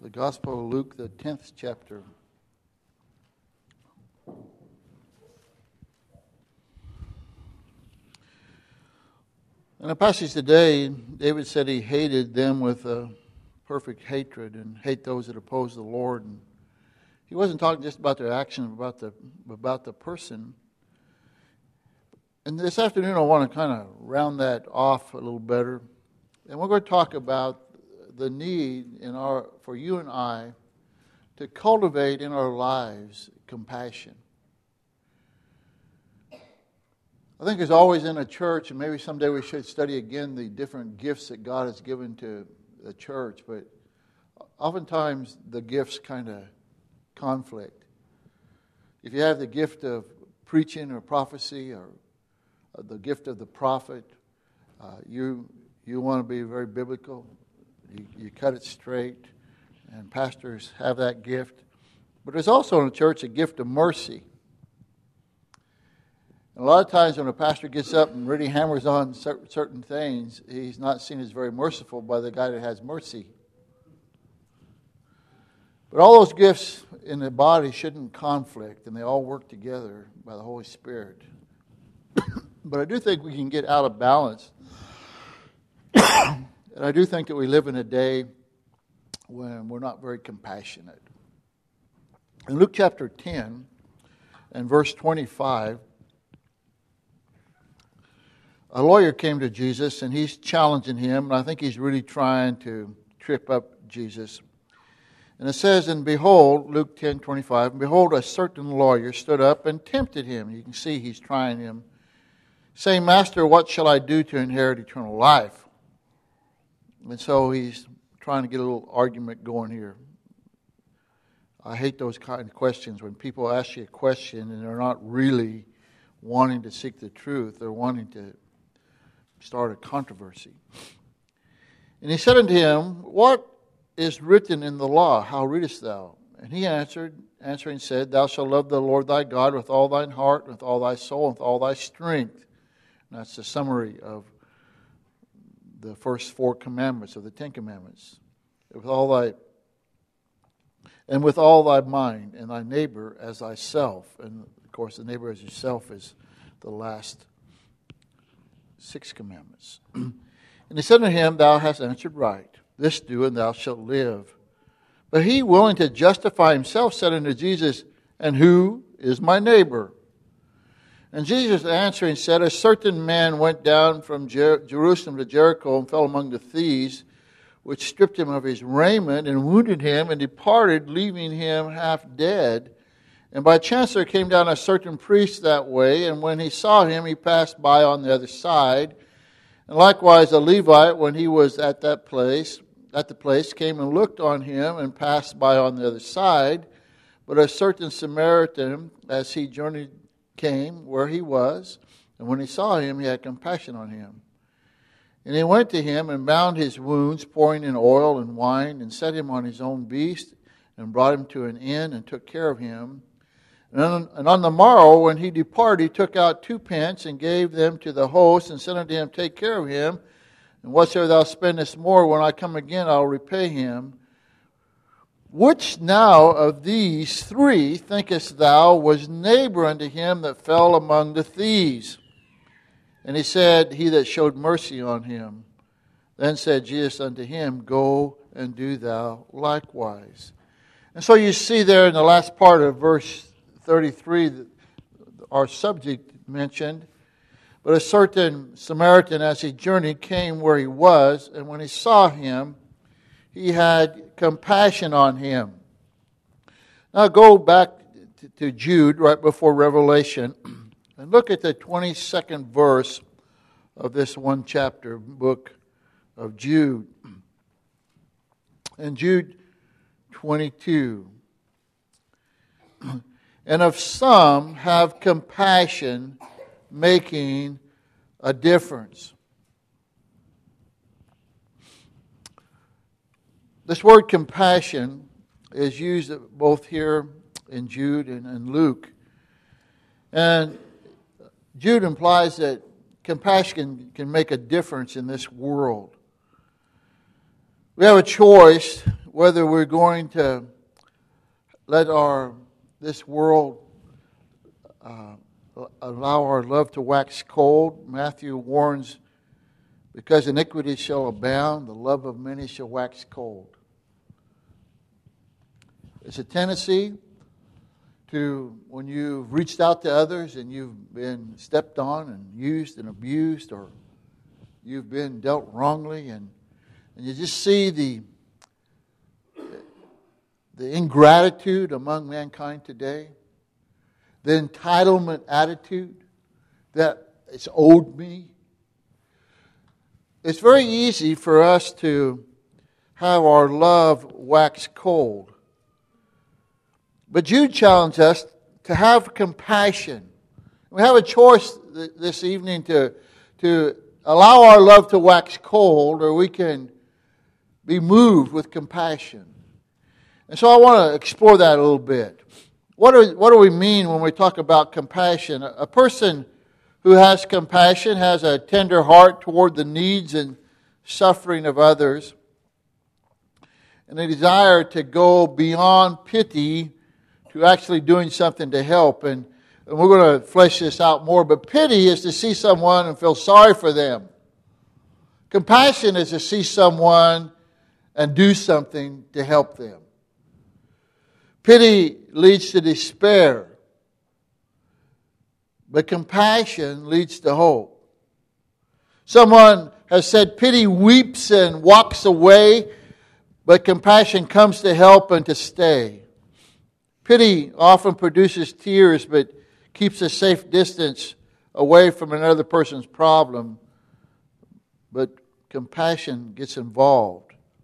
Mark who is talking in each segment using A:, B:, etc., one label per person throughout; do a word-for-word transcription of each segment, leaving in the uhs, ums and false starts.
A: the Gospel of Luke, the tenth chapter. In the passage today, David said he hated them with a perfect hatred and hate those that oppose the Lord. And he wasn't talking just about their action, but about the, about the person. And this afternoon, I want to kind of round that off a little better. And we're going to talk about the need in our for you and I to cultivate in our lives compassion. I think there's always in a church, and maybe someday we should study again the different gifts that God has given to the church, but oftentimes the gifts kind of conflict. If you have the gift of preaching or prophecy or the gift of the prophet, uh, you you want to be very biblical. You, you cut it straight, and pastors have that gift. But there's also in the church a gift of mercy. And a lot of times when a pastor gets up and really hammers on certain things, he's not seen as very merciful by the guy that has mercy. But all those gifts in the body shouldn't conflict, and they all work together by the Holy Spirit. But I do think we can get out of balance. And I do think that we live in a day when we're not very compassionate. In Luke chapter ten and verse twenty-five, a lawyer came to Jesus and he's challenging him, and I think he's really trying to trip up Jesus. And it says, and behold, Luke ten twenty-five, and behold, a certain lawyer stood up and tempted him. You can see he's trying him, saying, Master, what shall I do to inherit eternal life? And so he's trying to get a little argument going here. I hate those kind of questions when people ask you a question and they're not really wanting to seek the truth. They're wanting to start a controversy. And he said unto him, What is written in the law? How readest thou? And he answered, answering said, Thou shalt love the Lord thy God with all thine heart, with all thy soul, with all thy strength. And that's the summary of the first four commandments of the Ten Commandments. With all thy and with all thy mind, and thy neighbor as thyself. And of course, the neighbor as yourself is the last six commandments. And he said to him, Thou hast answered right. This do, and thou shalt live. But he, willing to justify himself, said unto Jesus, And who is my neighbor? And Jesus answering said, A certain man went down from Jer- Jerusalem to Jericho and fell among the thieves, which stripped him of his raiment and wounded him and departed, leaving him half dead. And by chance there came down a certain priest that way, and when he saw him, he passed by on the other side. And likewise a Levite, when he was at that place, at the place, came and looked on him and passed by on the other side. But a certain Samaritan, as he journeyed, came where he was, and when he saw him, he had compassion on him. And he went to him and bound his wounds, pouring in oil and wine, and set him on his own beast, and brought him to an inn, and took care of him. And on, and on the morrow, when he departed, he took out two pence, and gave them to the host, and said unto him, Take care of him, and whatsoever thou spendest more, when I come again, I will repay him. Which now of these three thinkest thou was neighbor unto him that fell among the thieves? And he said, He that showed mercy on him. Then said Jesus unto him, Go and do thou likewise. And so you see there in the last part of verse thirty-three, our subject mentioned, but a certain Samaritan as he journeyed came where he was, and when he saw him, he had compassion on him. Now go back to Jude right before Revelation and look at the twenty-second verse of this one chapter book of Jude. In Jude twenty-two, and of some have compassion, making a difference. This word compassion is used both here in Jude and in Luke. And Jude implies that compassion can, can make a difference in this world. We have a choice whether we're going to let our this world uh, allow our love to wax cold. Matthew warns, because iniquity shall abound, the love of many shall wax cold. It's a tendency to, when you've reached out to others and you've been stepped on and used and abused, or you've been dealt wrongly, and, and you just see the the ingratitude among mankind today, the entitlement attitude that it's owed me. It's very easy for us to have our love wax cold. But Jude challenged us to have compassion. We have a choice th- this evening to, to allow our love to wax cold, or we can be moved with compassion. And so I want to explore that a little bit. What do, what do we mean when we talk about compassion? A person who has compassion has a tender heart toward the needs and suffering of others, and a desire to go beyond pity to actually doing something to help. And, and we're going to flesh this out more, but pity is to see someone and feel sorry for them. Compassion is to see someone and do something to help them. Pity leads to despair, but compassion leads to hope. Someone has said pity weeps and walks away, but compassion comes to help and to stay. Pity often produces tears, but keeps a safe distance away from another person's problem, but compassion gets involved.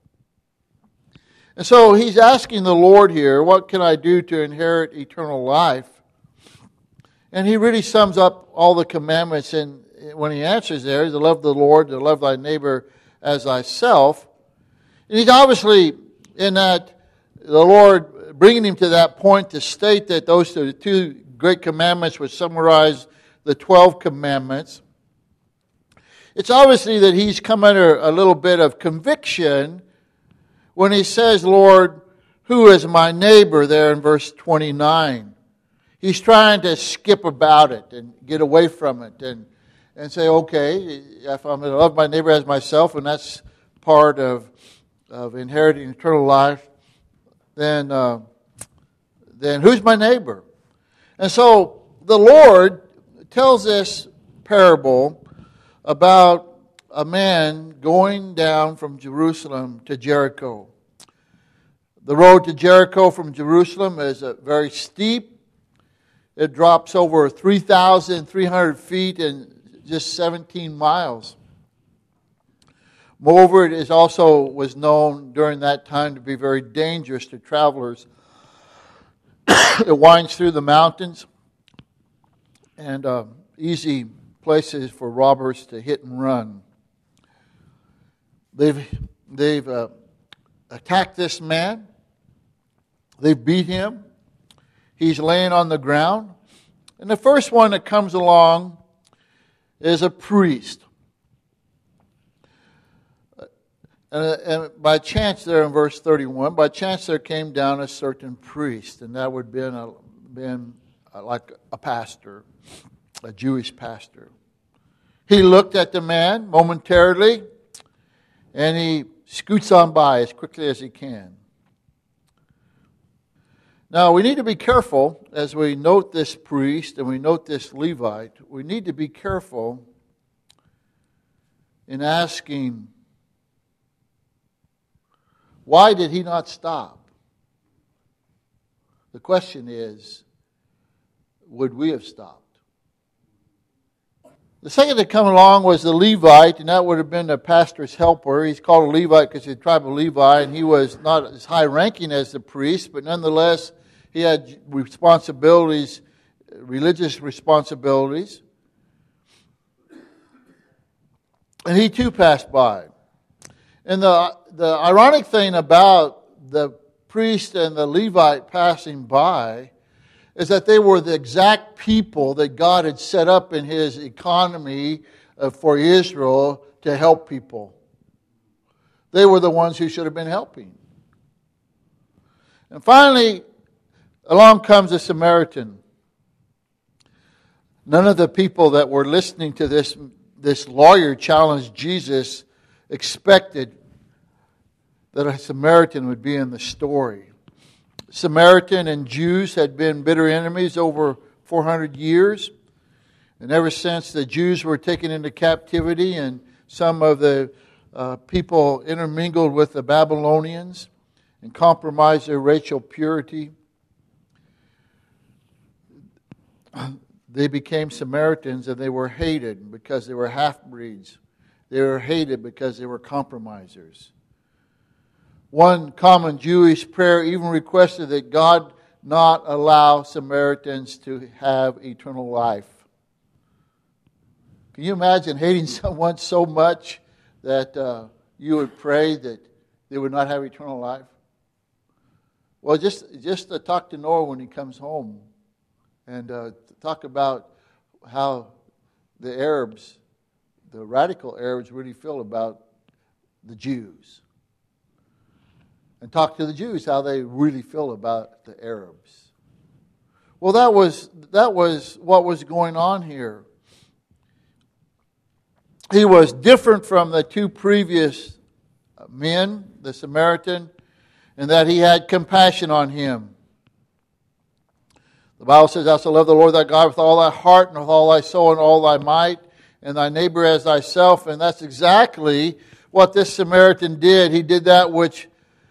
A: And so he's asking the Lord here, what can I do to inherit eternal life? And he really sums up all the commandments in, when he answers there, to love the Lord, to love thy neighbor as thyself. And he's obviously in that, the Lord bringing him to that point to state that those are the two great commandments which summarize the twelve commandments. It's obviously that he's come under a little bit of conviction when he says, Lord, who is my neighbor, there in verse twenty-nine. He's trying to skip about it and get away from it and, and say, okay, if I'm going to love my neighbor as myself, and that's part of, of inheriting eternal life, then, uh, then who's my neighbor? And so the Lord tells this parable about a man going down from Jerusalem to Jericho. The road to Jericho from Jerusalem is a very steep. It drops over three thousand three hundred feet in just seventeen miles. Moreover, it is also was known during that time to be very dangerous to travelers. It winds through the mountains, and uh, easy places for robbers to hit and run. They've they've uh, attacked this man. They've beat him. He's laying on the ground. And the first one that comes along is a priest. And, and by chance there in verse thirty-one, by chance there came down a certain priest, and that would have been, a, been like a pastor, a Jewish pastor. He looked at the man momentarily, and he scoots on by as quickly as he can. Now, we need to be careful as we note this priest and we note this Levite. We need to be careful in asking, why did he not stop? The question is, would we have stopped? The second to come along was the Levite, and that would have been the pastor's helper. He's called a Levite because he's the tribe of Levi, and he was not as high-ranking as the priest, but nonetheless, he had responsibilities, religious responsibilities. And he too passed by. And the, the ironic thing about the priest and the Levite passing by is that they were the exact people that God had set up in His economy for Israel to help people. They were the ones who should have been helping. And finally, along comes a Samaritan. None of the people that were listening to this, this lawyer challenge Jesus expected that a Samaritan would be in the story. Samaritan and Jews had been bitter enemies over four hundred years. And ever since the Jews were taken into captivity and some of the uh, people intermingled with the Babylonians and compromised their racial purity, they became Samaritans, and they were hated because they were half-breeds. They were hated because they were compromisers. One common Jewish prayer even requested that God not allow Samaritans to have eternal life. Can you imagine hating someone so much that uh, you would pray that they would not have eternal life? Well, just just to talk to Noah when he comes home, and uh, to talk about how the Arabs, the radical Arabs, really feel about the Jews. And talk to the Jews how they really feel about the Arabs. Well, that was that was what was going on here. He was different from the two previous men, the Samaritan, in that he had compassion on him. The Bible says, "Thou shalt love the Lord thy God with all thy heart and with all thy soul and all thy might, and thy neighbor as thyself." And that's exactly what this Samaritan did. He did that which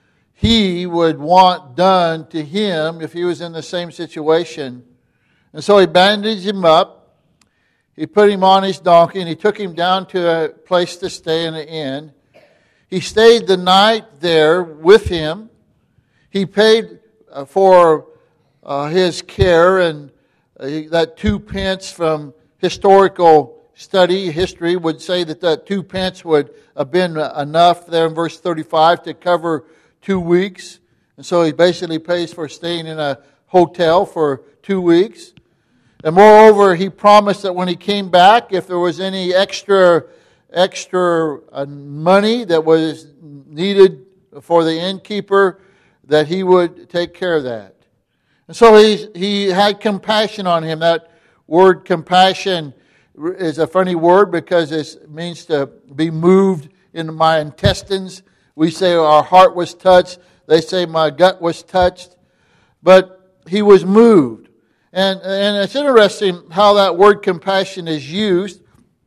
A: he would want done to him if he was in the same situation. And so he bandaged him up. He put him on his donkey, and he took him down to a place to stay in an inn. He stayed the night there with him. He paid for uh, his care, and uh, that two pence from historical study, history, would say that that two pence would have been enough there in verse thirty-five to cover two weeks. And so he basically pays for staying in a hotel for two weeks. And moreover, he promised that when he came back, if there was any extra extra uh, money that was needed for the innkeeper, that he would take care of that. And so he, he had compassion on him. That word compassion is a funny word because it means to be moved in my intestines. We say our heart was touched. They say my gut was touched. But he was moved. And, and it's interesting how that word compassion is used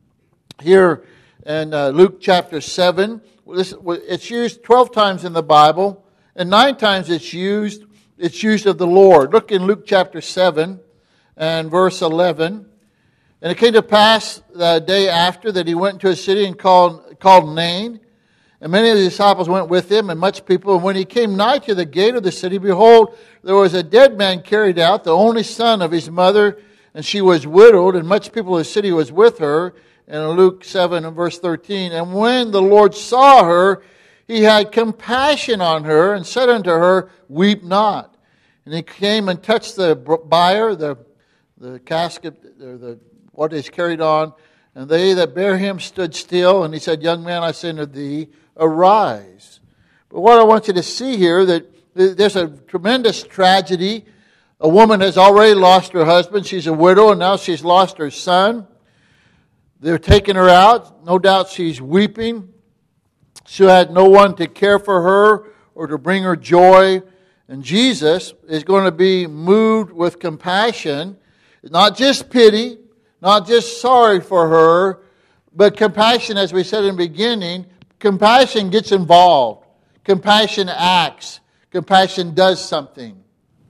A: here in uh, Luke chapter seven. It's used twelve times in the Bible, and nine times it's used it's used of the Lord. Look in Luke chapter seven and verse eleven. "And it came to pass the day after that he went into a city and called, called Nain. And many of the disciples went with him, and much people. And when he came nigh to the gate of the city, behold, there was a dead man carried out, the only son of his mother, and she was widowed, and much people of the city was with her." And in Luke seven and verse thirteen, "And when the Lord saw her, he had compassion on her, and said unto her, Weep not. And he came and touched the bier, the the casket, or the what is carried on, and they that bare him stood still. And he said, Young man, I say unto thee, arise." But what I want you to see here, that there's a tremendous tragedy. A woman has already lost her husband. She's a widow, and now she's lost her son. They're taking her out. No doubt she's weeping. She had no one to care for her or to bring her joy. And Jesus is going to be moved with compassion, not just pity, not just sorry for her, but compassion, as we said in the beginning. Compassion gets involved. Compassion acts. Compassion does something.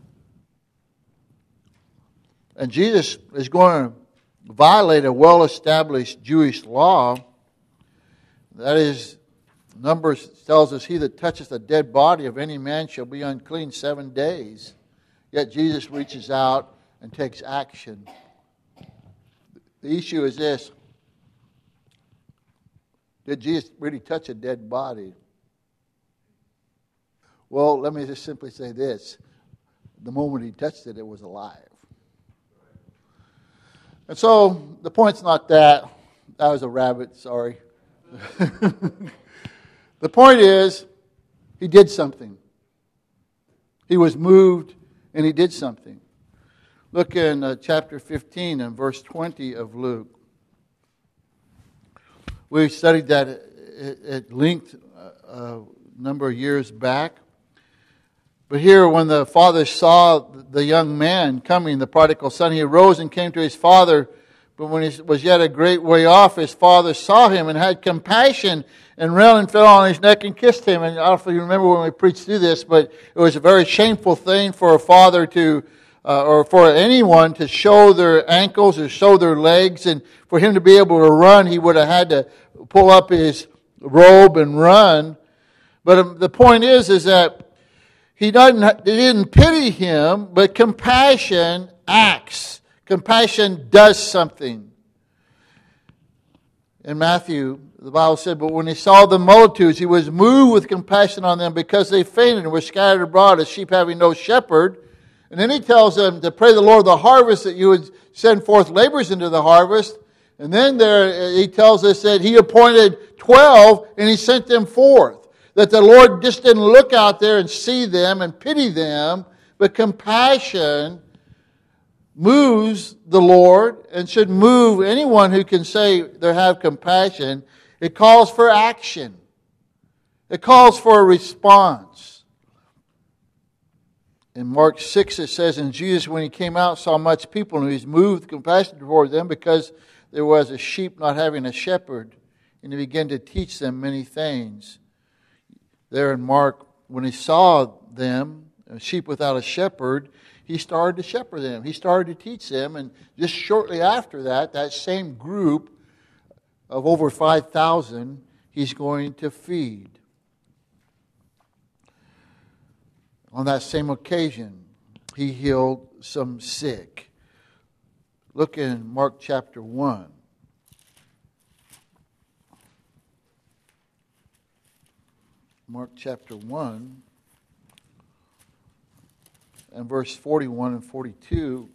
A: And Jesus is going to violate a well-established Jewish law. That is, Numbers tells us, "He that toucheth the dead body of any man shall be unclean seven days." Yet Jesus reaches out and takes action. The issue is this: did Jesus really touch a dead body? Well, let me just simply say this. The moment he touched it, it was alive. And so, the point's not that. That was a rabbit, sorry. The point is, he did something. He was moved and he did something. Look in uh, chapter fifteen and verse twenty of Luke. We studied that at, at length a number of years back. But here, when the father saw the young man coming, the prodigal son, he arose and came to his father. But when he was yet a great way off, his father saw him and had compassion and ran and fell on his neck and kissed him. And I don't know if you remember when we preached through this, but it was a very shameful thing for a father to, uh, or for anyone to show their ankles or show their legs. And for him to be able to run, he would have had to pull up his robe and run. But the point is, is that he doesn't, he didn't pity him, but compassion acts. Compassion does something. In Matthew, the Bible said, but when he saw the multitudes, he was moved with compassion on them because they fainted and were scattered abroad as sheep having no shepherd. And then he tells them to pray the Lord of the harvest that you would send forth laborers into the harvest. And then there he tells us that he appointed twelve and he sent them forth. That the Lord just didn't look out there and see them and pity them, but compassion moves the Lord and should move anyone who can say they have compassion. It calls for action. It calls for a response. In Mark six it says, and Jesus when he came out saw much people and he was moved with compassion toward them because there was a sheep not having a shepherd, and he began to teach them many things. There in Mark, when he saw them, a sheep without a shepherd, he started to shepherd them. He started to teach them. And just shortly after that, that same group of over five thousand, he's going to feed. On that same occasion, he healed some sick. Look in Mark chapter one. Mark chapter one. And verse forty-one and forty-two.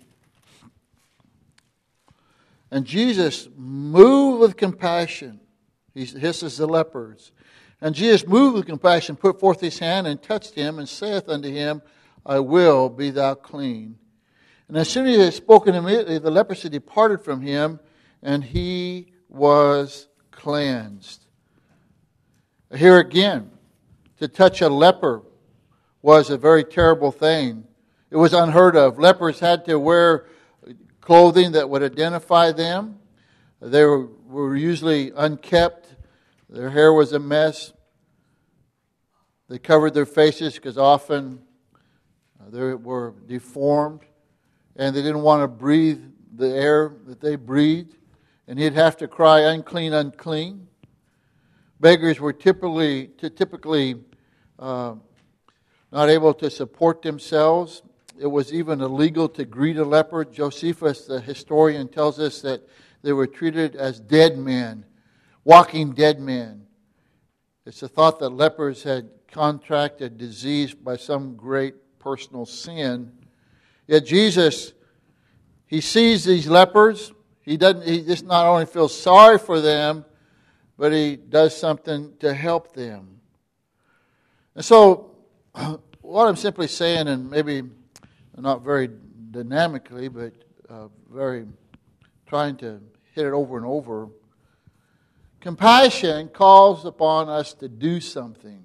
A: And Jesus, moved with compassion, he hisses the lepers. And Jesus, moved with compassion, put forth his hand and touched him, and saith unto him, I will, be thou clean. And as soon as he had spoken immediately, the leprosy departed from him, and he was cleansed. Here again, to touch a leper was a very terrible thing. It was unheard of. Lepers had to wear clothing that would identify them. They were, were usually unkept. Their hair was a mess. They covered their faces because often they were deformed. And they didn't want to breathe the air that they breathed. And he'd have to cry, unclean, unclean. Beggars were typically, typically uh, not able to support themselves. It was even illegal to greet a leper. Josephus, the historian, tells us that they were treated as dead men, walking dead men. It's a thought that lepers had contracted disease by some great personal sin. Yet Jesus, he sees these lepers. He doesn't. He just not only feels sorry for them, but he does something to help them. And so, what I'm simply saying, and maybe not very dynamically, but uh, very trying to hit it over and over. Compassion calls upon us to do something,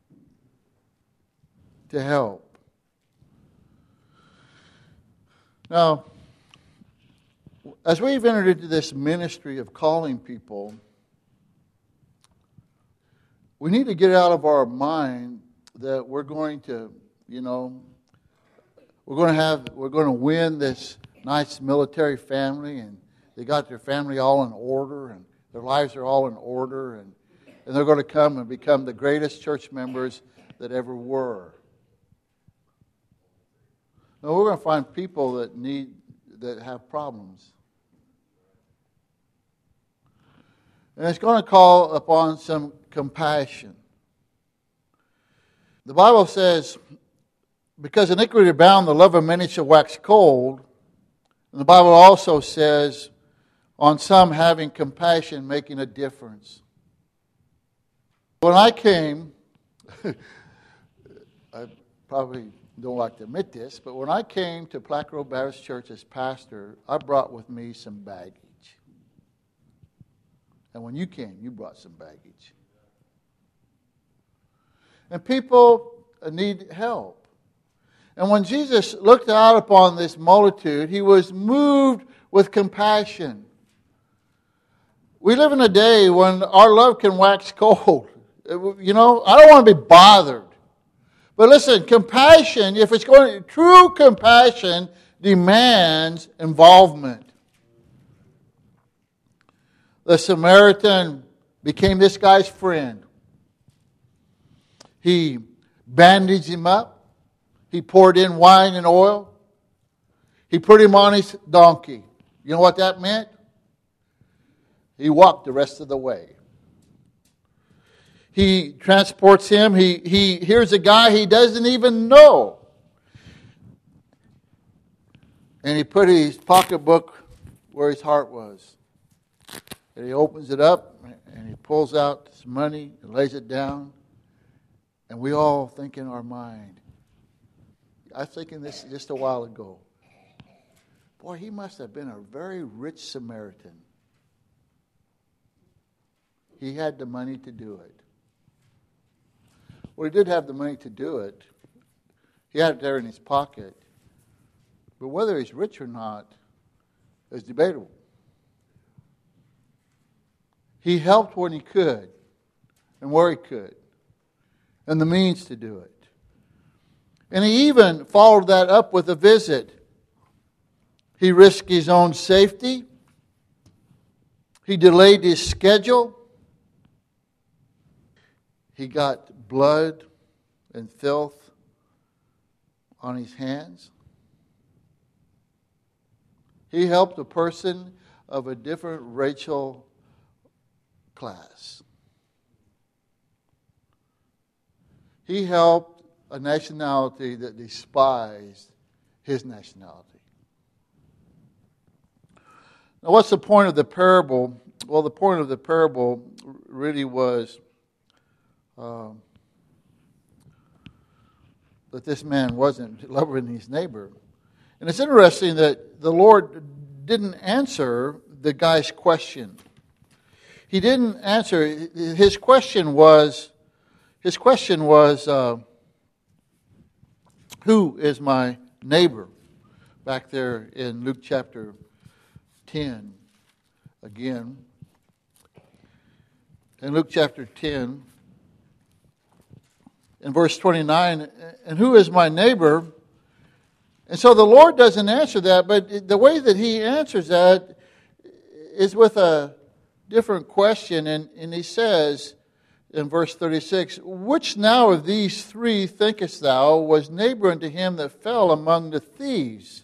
A: to help. Now, as we've entered into this ministry of calling people, we need to get out of our mind that we're going to, you know, We're going to have, we're going to win this nice military family, and they got their family all in order, and their lives are all in order, and, and they're going to come and become the greatest church members that ever were. No, we're going to find people that need, that have problems. And it's going to call upon some compassion. The Bible says, because iniquity abound, the love of many shall wax cold. And the Bible also says, on some having compassion, making a difference. When I came, I probably don't like to admit this, but when I came to Platte Grove Baptist Church as pastor, I brought with me some baggage. And when you came, you brought some baggage. And people need help. And when Jesus looked out upon this multitude, he was moved with compassion. We live in a day when our love can wax cold. You know, I don't want to be bothered. But listen, compassion, if it's going, true compassion demands involvement. The Samaritan became this guy's friend. He bandaged him up. He poured in wine and oil. He put him on his donkey. You know what that meant? He walked the rest of the way. He transports him. He, he here's a guy he doesn't even know. And he put his pocketbook where his heart was. And he opens it up and he pulls out some money and lays it down. And we all think in our mind, I was thinking this just a while ago, boy, he must have been a very rich Samaritan. He had the money to do it. Well, he did have the money to do it. He had it there in his pocket. But whether he's rich or not is debatable. He helped when he could and where he could and the means to do it. And he even followed that up with a visit. He risked his own safety. He delayed his schedule. He got blood and filth on his hands. He helped a person of a different racial class. He helped a nationality that despised his nationality. Now, what's the point of the parable? Well, the point of the parable really was um, that this man wasn't loving his neighbor. And it's interesting that the Lord didn't answer the guy's question. He didn't answer. His question was, his question was, uh, who is my neighbor? Back there in Luke chapter ten, again. In Luke chapter ten, in verse twenty-nine, and who is my neighbor? And so the Lord doesn't answer that, but the way that he answers that is with a different question. And, and he says in verse thirty-six, which now of these three thinkest thou was neighbor unto him that fell among the thieves?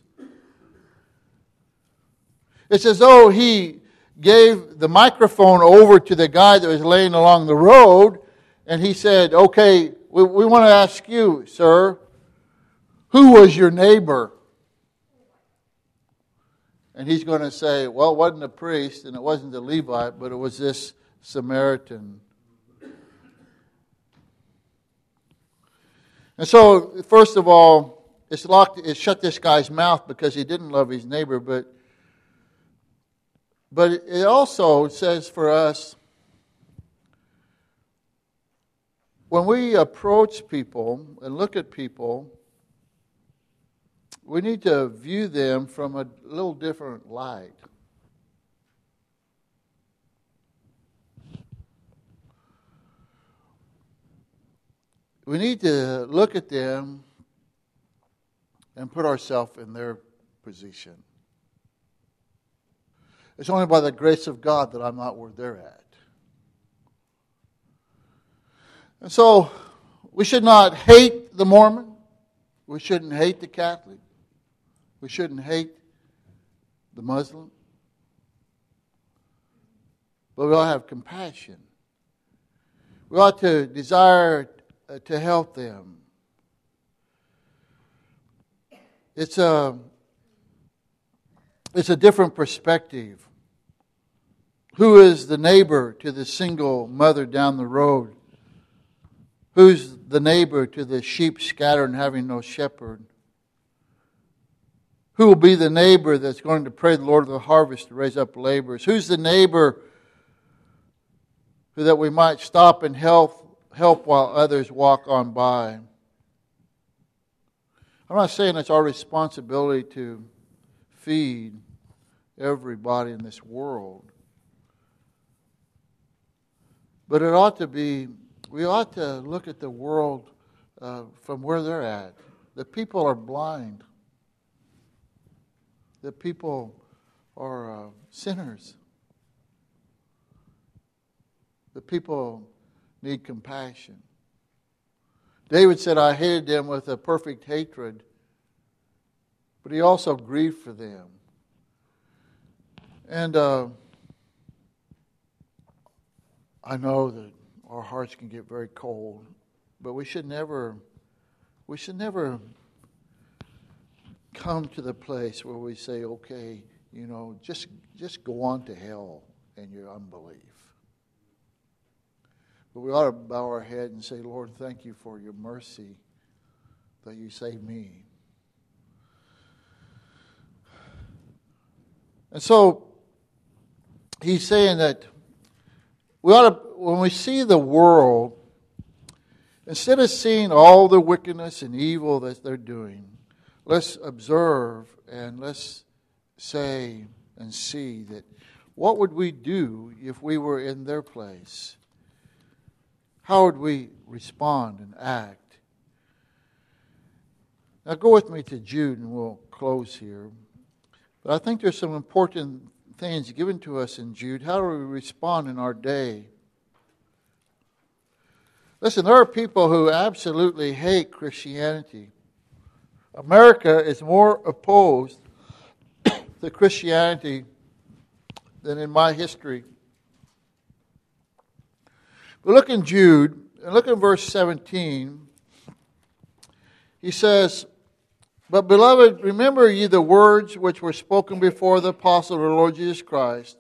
A: It's as though he gave the microphone over to the guy that was laying along the road, and he said, okay, we, we want to ask you, sir, who was your neighbor? And he's going to say, well, it wasn't a priest and it wasn't a Levite, but it was this Samaritan. And so, first of all, it's locked, it shut this guy's mouth because he didn't love his neighbor, but but it also says for us, when we approach people and look at people, we need to view them from a little different light. We need to look at them and put ourselves in their position. It's only by the grace of God that I'm not where they're at. And so, we should not hate the Mormon. We shouldn't hate the Catholic. We shouldn't hate the Muslim. But we ought to have compassion. We ought to desire to help them. It's a, it's a different perspective. Who is the neighbor to the single mother down the road Who's the neighbor to the sheep scattered and having no shepherd? Who will be the neighbor that's going to pray the Lord of the harvest to raise up laborers? Who's the neighbor who that we might stop and help, help while others walk on by? I'm not saying it's our responsibility to feed everybody in this world. But it ought to be, we ought to look at the world uh, from where they're at. The people are blind. The people are uh, sinners. The people need compassion. David said, I hated them with a perfect hatred, but he also grieved for them. And uh, I know that our hearts can get very cold, but we should never, we should never come to the place where we say, okay, you know, just just go on to hell in your unbelief. But we ought to bow our head and say, Lord, thank you for your mercy that you saved me. And so he's saying that we ought to, when we see the world, instead of seeing all the wickedness and evil that they're doing, let's observe and let's say and see that what would we do if we were in their place? How would we respond and act? Now go with me to Jude and we'll close here. But I think there's some important things given to us in Jude. How do we respond in our day? Listen, there are people who absolutely hate Christianity. America is more opposed to Christianity than in my history. But look in Jude, and look in verse seventeen. He says, But beloved, remember ye the words which were spoken before the apostle of the Lord Jesus Christ,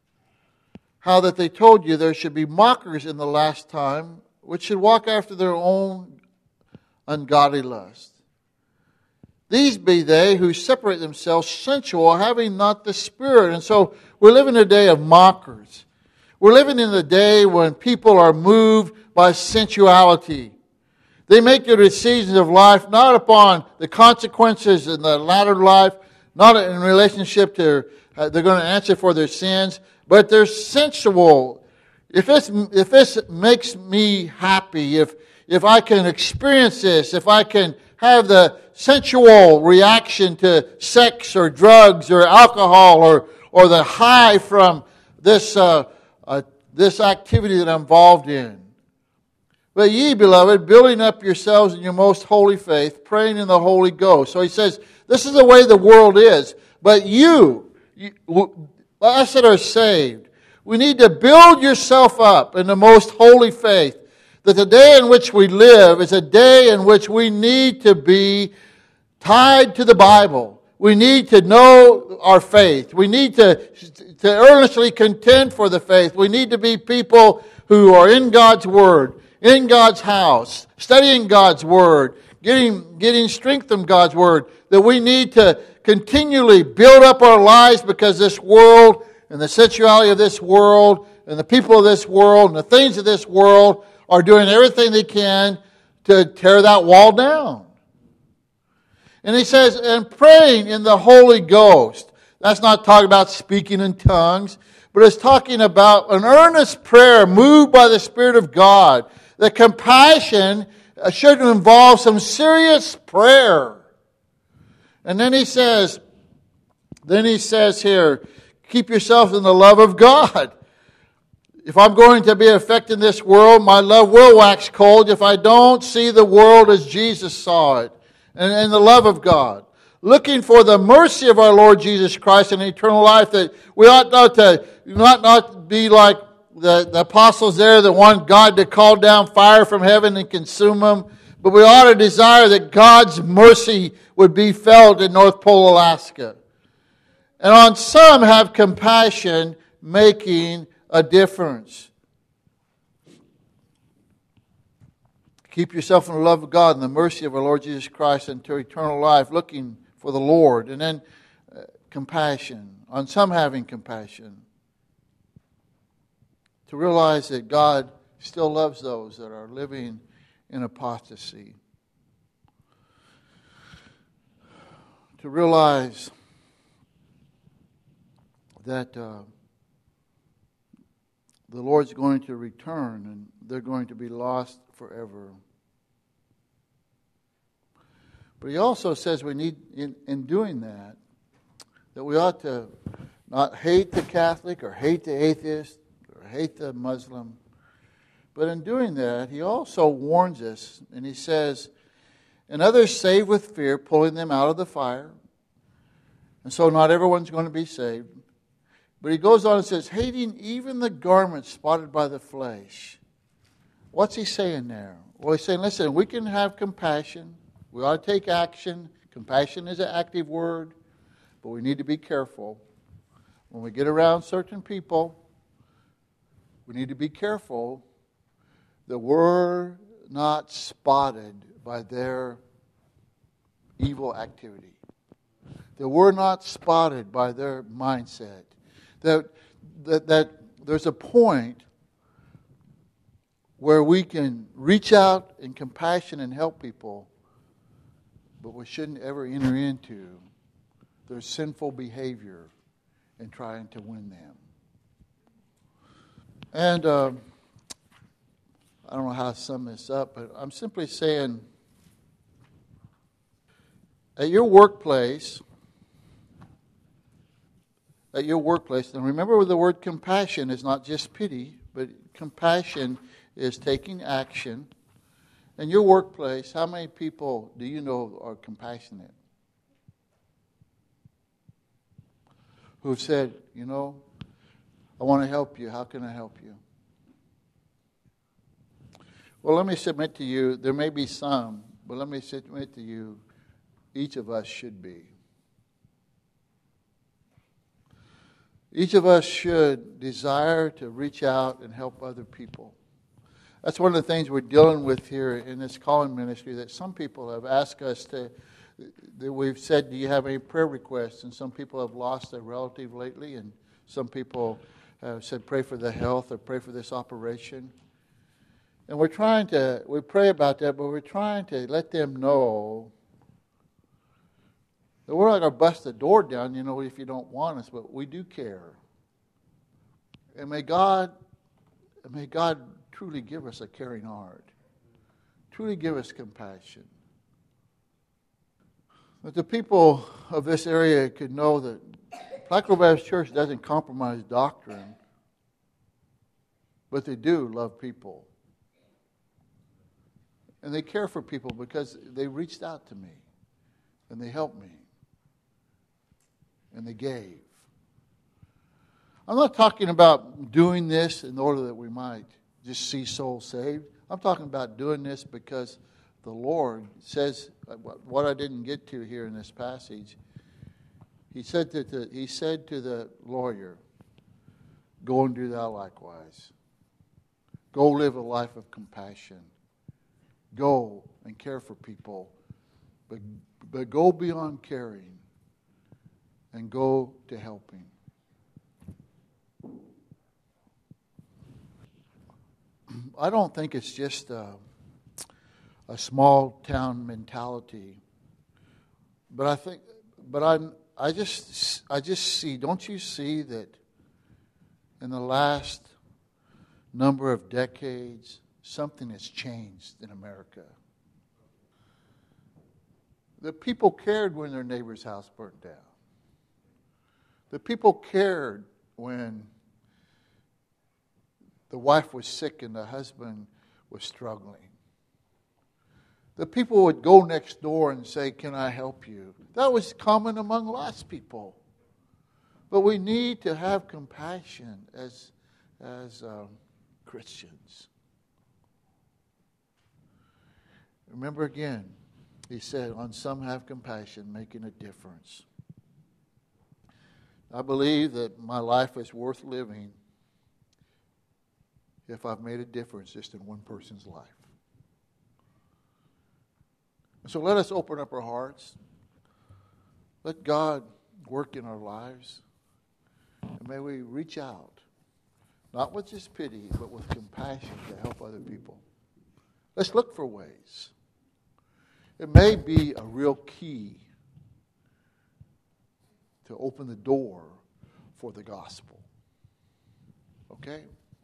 A: how that they told you there should be mockers in the last time, which should walk after their own ungodly lust. These be they who separate themselves sensual, having not the Spirit. And so we live in a day of mockers. We're living in a day when people are moved by sensuality. They make their decisions of life not upon the consequences in the latter life, not in relationship to uh, they're going to answer for their sins, but they're sensual. If this if this makes me happy, if if I can experience this, if I can have the sensual reaction to sex or drugs or alcohol or or the high from this uh, uh, this activity that I'm involved in. But ye, beloved, building up yourselves in your most holy faith, praying in the Holy Ghost. So he says, this is the way the world is. But you, you us that are saved, we need to build yourself up in the most holy faith. That the day in which we live is a day in which we need to be tied to the Bible. We need to know our faith. We need to, to earnestly contend for the faith. We need to be people who are in God's Word, in God's house, studying God's Word, getting, getting strength from God's Word. That we need to continually build up our lives because this world and the sensuality of this world and the people of this world and the things of this world are doing everything they can to tear that wall down. And he says, and praying in the Holy Ghost. That's not talking about speaking in tongues, but it's talking about an earnest prayer moved by the Spirit of God. The compassion should involve some serious prayer. And then he says, then he says here, keep yourself in the love of God. If I'm going to be affected in this world, my love will wax cold if I don't see the world as Jesus saw it. And, and the love of God. Looking for the mercy of our Lord Jesus Christ and eternal life, that we ought not to not, not be like the, the apostles there that want God to call down fire from heaven and consume them. But we ought to desire that God's mercy would be felt in North Pole, Alaska. And on some have compassion, making a difference. Keep yourself in the love of God and the mercy of our Lord Jesus Christ unto eternal life, looking for the Lord. And then uh, compassion, on some having compassion. To realize that God still loves those that are living in apostasy. To realize that uh, the Lord's going to return and they're going to be lost forever. But he also says we need, in, in doing that, that we ought to not hate the Catholic or hate the atheist or hate the Muslim. But in doing that, he also warns us, and he says, and others save with fear, pulling them out of the fire. And so not everyone's going to be saved. But he goes on and says, hating even the garment spotted by the flesh. What's he saying there? Well, he's saying, listen, we can have compassion. We ought to take action. Compassion is an active word. But we need to be careful. When we get around certain people, we need to be careful that we're not spotted by their evil activity. That we're not spotted by their mindset. That, that, that there's a point where we can reach out in compassion and help people, but we shouldn't ever enter into their sinful behavior in trying to win them. And uh, I don't know how to sum this up, but I'm simply saying, at your workplace, at your workplace, and remember the word compassion is not just pity, but compassion is taking action. In your workplace, how many people do you know are compassionate? Who've said, you know, I want to help you. How can I help you? Well, let me submit to you, there may be some, but let me submit to you, each of us should be. Each of us should desire to reach out and help other people. That's one of the things we're dealing with here in this calling ministry, that some people have asked us to, that we've said, do you have any prayer requests? And some people have lost a relative lately, and some people have said, pray for the health or pray for this operation. And we're trying to, we pray about that, but we're trying to let them know that we're not going to bust the door down, you know, if you don't want us, but we do care. And may God, may God truly give us a caring heart. Truly give us compassion. That the people of this area could know that Placerville Baptist Church doesn't compromise doctrine, but they do love people. And they care for people because they reached out to me and they helped me and they gave. I'm not talking about doing this in order that we might just see souls saved. I'm talking about doing this because the Lord says, what I didn't get to here in this passage, he said to the, he said to the lawyer, go and do thou likewise. Go live a life of compassion. Go and care for people, but, but go beyond caring and go to helping. I don't think it's just a, a small town mentality, but I think, but I'm, I just, I just see. Don't you see that in the last number of decades, something has changed in America? The people cared when their neighbor's house burnt down. The people cared when the wife was sick and the husband was struggling. The people would go next door and say, can I help you? That was common among lost people. But we need to have compassion as, as um, Christians. Remember again, he said, on some have compassion, making a difference. I believe that my life is worth living if I've made a difference just in one person's life. So let us open up our hearts. Let God work in our lives. And may we reach out, not with just pity, but with compassion to help other people. Let's look for ways. It may be a real key to open the door for the gospel. Okay?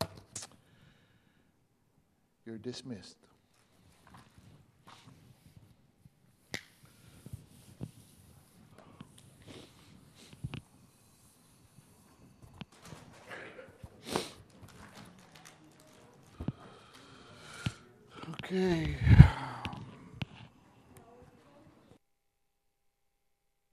A: You're dismissed. Okay.